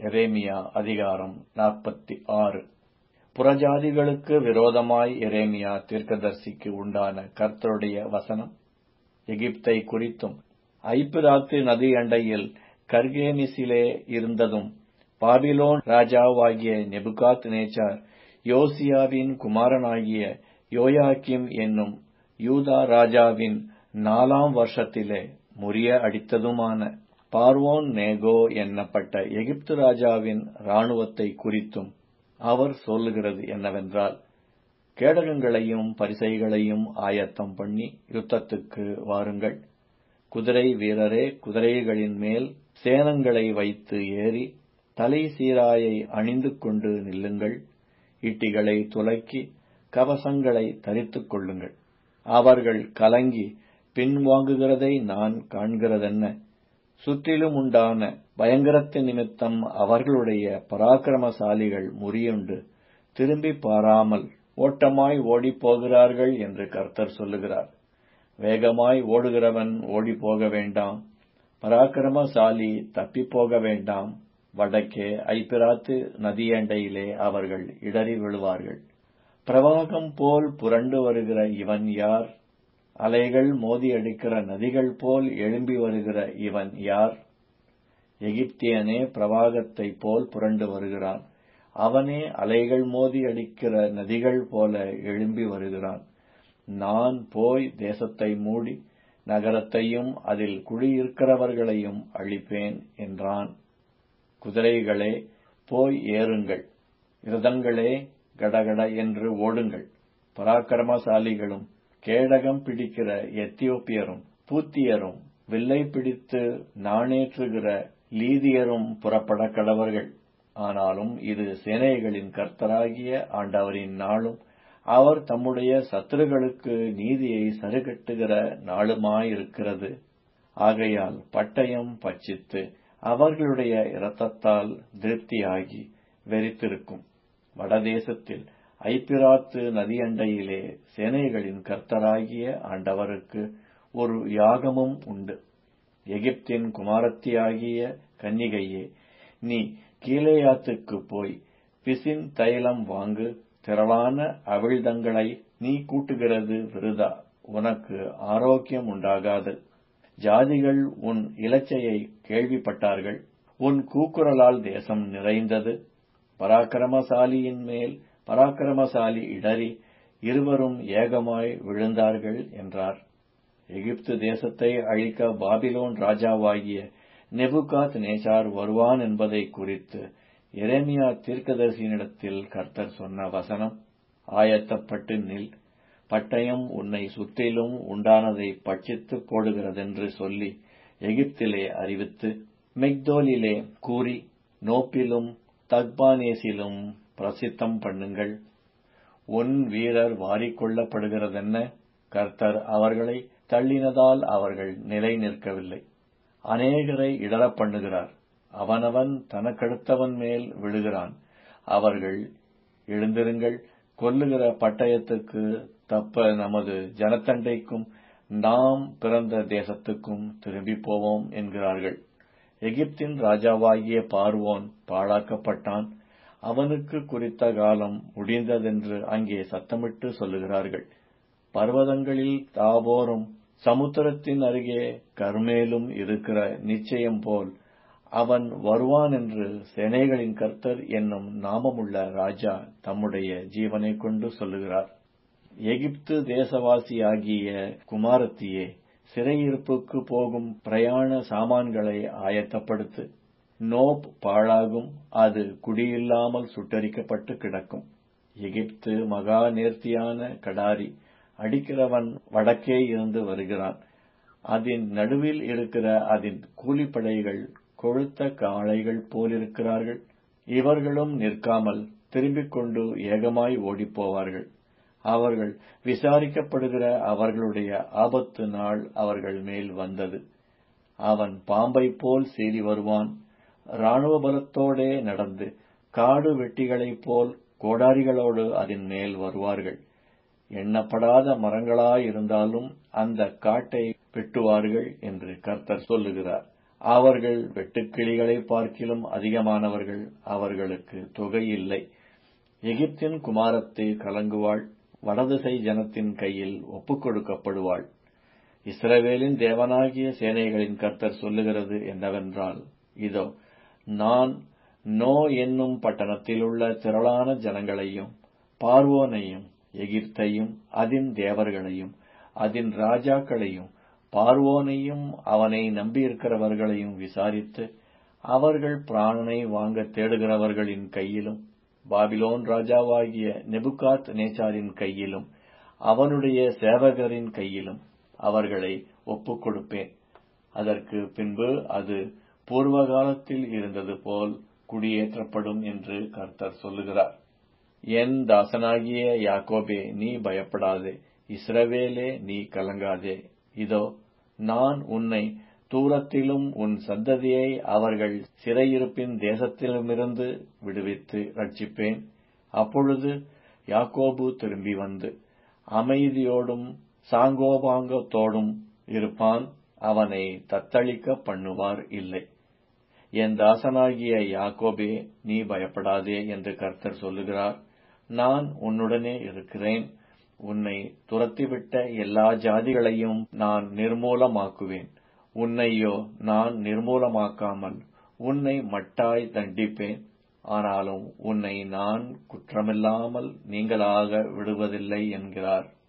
எரேமியா அதிகாரம் 46. புறஜாதிகளுக்கு விரோதமாய் எரேமியா தீர்க்கதரிசிக்கு உண்டான கர்த்தருடைய வசனம். எகிப்தை குறித்தும் ஐப்பிராத்து நதி அண்டையில் கர்கேமிசிலே இருந்ததும் பாபிலோன் ராஜாவாகிய நெபுகாத்நேச்சார் யோசியாவின் குமாரனாகிய யோயாக்கீம் என்னும் யூதா ராஜாவின் 4ஆம் வருஷத்திலே முறிய அடித்ததுமான பார்வோன் நேகோ என்னப்பட்ட எகிப்து ராஜாவின் இராணுவத்தை குறித்தும் அவர் சொல்லுகிறது என்னவென்றால், கேடகங்களையும் பரிசைகளையும் ஆயத்தம் பண்ணி யுத்தத்துக்கு வாருங்கள். குதிரை வீரரே, குதிரைகளின் மேல் சேணங்களை வைத்து ஏறி தலை சீராயை அணிந்து கொண்டு நில்லுங்கள். ஈட்டிகளை துலக்கி கவசங்களை தரித்துக் கொள்ளுங்கள். அவர்கள் கலங்கி பின்வாங்குகிறதை நான் காண்கிறதென்ன? சுற்றிலும் உண்டான பயங்கரத்து நிமித்தம் அவர்களுடைய பராக்கிரமசாலிகள் முறியுண்டு திரும்பி பாராமல் ஓட்டமாய் ஓடிப்போகிறார்கள் என்று கர்த்தர் சொல்லுகிறார். வேகமாய் ஓடுகிறவன் ஓடிப்போக வேண்டாம், பராக்கிரமசாலி தப்பிப்போக வேண்டாம். வடக்கே ஐப்பிராத்து நதியண்டையிலே அவர்கள் இடறி விழுவார்கள். பிரவாகம் போல் புரண்டு வருகிற இவன் யார்? அலைகள் மோதி அடிக்கிற நதிகள் போல் எழும்பி வருகிற இவன் யார்? எகிப்தியனே பிரவாகத்தைப் போல் புரண்டு வருகிறான். அவனே அலைகள் மோதி அடிக்கிற நதிகள் போல எழும்பி வருகிறான். நான் போய் தேசத்தை மூடி நகரத்தையும் அதில் குடியிருக்கிறவர்களையும் அழிப்பேன் என்றான். குதிரைகளே, போய் ஏறுங்கள். இரதங்களே, கடகட என்று ஓடுங்கள். பராக்கிரமசாலிகளும் கேடகம் பிடிக்கிற எத்தியோப்பியரும் பூத்தியரும் வில்லை பிடித்து நாணேற்றுகிற லீதியரும் புறப்பட கடவர்கள். ஆனாலும் இது சேனைகளின் கர்த்தராகிய ஆண்டவரின் நாளும் அவர் தம்முடைய சத்துருக்களுக்கு நீதியை சரிகட்டுகிற நாளுமாயிருக்கிறது. ஆகையால் பட்டயம் பட்சித்து அவர்களுடைய இரத்தத்தால் திருப்தியாகி வெறித்திருக்கும். வடதேசத்தில் ஐப்பிராத்து நதியண்டையிலே சேனைகளின் கர்த்தராகிய ஆண்டவருக்கு ஒரு யாகமும் உண்டு. எகிப்தின் குமாரத்தியாகிய கன்னிகையே, நீ கீலேயாத்துக்கு போய் பிசின் தைலம் வாங்கு. திரளான அவிழ்தங்களை நீ கூட்டுகிறது விருதா, உனக்கு ஆரோக்கியம் உண்டாகாது. ஜாதிகள் உன் இலச்சையை கேள்விப்பட்டார்கள். உன் கூக்குரலால் தேசம் நிறைந்தது. பராக்கிரமசாலியின் மேல் பராக்கிரமசாலி இடறி இருவரும் ஏகமாய் விழுந்தார்கள் என்றார். எகிப்து தேசத்தை அழிக்க பாபிலோன் ராஜாவாகிய நெபுகாத்நேச்சார் வருவான் என்பதை குறித்து எரேமியா தீர்க்கதரிசியினிடத்தில் கர்த்தர் சொன்ன வசனம். ஆயத்தப்பட்டு நில், பட்டயம் உன்னை சுற்றிலும் உண்டானதை பட்சித்து போடுகிறதென்று சொல்லி எகிப்திலே அறிவித்து மிக்தோலிலே கூறி நோப்பிலும் தக்பானேசிலும் பிரசித்தம் பண்ணுங்கள். உன் வீரர் வாரிக்கொள்ளப்படுகிறதென்ன? கர்த்தர் அவர்களை தள்ளினதால் அவர்கள் நிலை நிற்கவில்லை. அநேகரை இடறப் பண்ணுகிறார். அவனவன் தனக்கடுத்தவன் மேல் விழுகிறான். அவர்கள் எழுந்திருங்கள், கொல்லுகிற பட்டயத்துக்கு தப்ப நமது ஜனத்தண்டைக்கும் நாம் பிறந்த தேசத்துக்கும் திரும்பி போவோம் என்கிறார்கள். எகிப்தின் ராஜாவாகிய பார்வோன் பாழாக்கப்பட்டான். அவனுக்கு குறித்த காலம் முடிந்ததென்று அங்கே சத்தமிட்டு சொல்லுகிறார்கள். பர்வதங்களில் தாபோரும் சமுத்திரத்தின் அருகே கர்மேலும் இருக்கிற நிச்சயம் போல் அவன் வருவான் என்று சேனைகளின் கர்த்தர் என்னும் நாமமுள்ள ராஜா தம்முடைய ஜீவனை கொண்டு சொல்லுகிறார். எகிப்து தேசவாசியாகிய குமாரத்தியே, சிறையிருப்புக்கு போகும் பிரயாண சாமான்களை ஆயத்தப்படுத்து. நோப் பாழாகும், அது குடியில்லாமல் சுட்டரிக்கப்பட்டு கிடக்கும். எகிப்து மகா நேர்த்தியான கடாரி, அடிக்கிறவன் வடக்கே இருந்து வருகிறான். அதன் நடுவில் இருக்கிற அதன் கூலிப்படைகள் கொழுத்த காளைகள் போலிருக்கிறார்கள். இவர்களும் நிற்காமல் திரும்பிக் கொண்டு ஏகமாய் ஓடிப்போவார்கள். அவர்கள் விசாரிக்கப்படுகிற அவர்களுடைய ஆபத்து நாள் அவர்கள் மேல் வந்தது. அவன் பாம்பை போல் சீறி வருவான். இராணுவ பலத்தோடே நடந்து காடு வெட்டிகளைப் போல் கோடாரிகளோடு அதன் மேல் வருவார்கள். எண்ணப்படாத மரங்களாயிருந்தாலும் அந்த காட்டை வெட்டுவார்கள் என்று கர்த்தர் சொல்லுகிறார். அவர்கள் வெட்டுக்கிளிகளைப் பார்க்கிலும் அதிகமானவர்கள், அவர்களுக்கு தொகை இல்லை. எகிப்தின் குமாரத்தி கலங்குவாள், வடதிசை ஜனத்தின் கையில் ஒப்புக் கொடுக்கப்படுவாள். இஸ்ரவேலின் தேவனாகிய சேனைகளின் கர்த்தர் சொல்லுகிறது என்னவென்றால், இதோ, நான் நோ என்னும் பட்டணத்திலுள்ள திரளான ஜனங்களையும் பார்வோனையும் எகிப்தையும் அதின் தேவர்களையும் அதின் ராஜாக்களையும் பார்வோனையும் அவனை நம்பியிருக்கிறவர்களையும் விசாரித்து, அவர்கள் பிராணனை வாங்க தேடுகிறவர்களின் கையிலும் பாபிலோன் ராஜாவாகிய நெபுகாத் நேச்சாரின் கையிலும் அவனுடைய சேவகரின் கையிலும் அவர்களை ஒப்புக் கொடுப்பேன். அதற்கு பின்பு அது பூர்வகாலத்தில் இருந்தது போல் குடியேற்றப்படும் என்று கர்த்தர் சொல்லுகிறார். என் தாசனாகிய யாக்கோபே, நீ பயப்படாதே, இஸ்ரவேலே, நீ கலங்காதே. இதோ, நான் உன்னை தூரத்திலும் உன் சந்ததியை அவர்கள் சிறையிருப்பின் தேசத்திலுமிருந்து விடுவித்து ரட்சிப்பேன். அப்பொழுது யாக்கோபு திரும்பி வந்து அமைதியோடும் சாங்கோபாங்கத்தோடும் இருப்பான், அவனை தத்தளிக்க பண்ணுவார் இல்லை. என் தாசனாகிய யாக்கோபே, நீ பயப்படாதே என்று கர்த்தர் சொல்லுகிறார். நான் உன்னுடனே இருக்கிறேன். உன்னை துரத்திவிட்ட எல்லா ஜாதிகளையும் நான் நிர்மூலமாக்குவேன். உன்னையோ நான் நிர்மூலமாக்காமல் உன்னை மட்டாய் தண்டிப்பேன். ஆனாலும் உன்னை நான் குற்றமில்லாமல் நீங்களாக விடுவதில்லை என்கிறார்.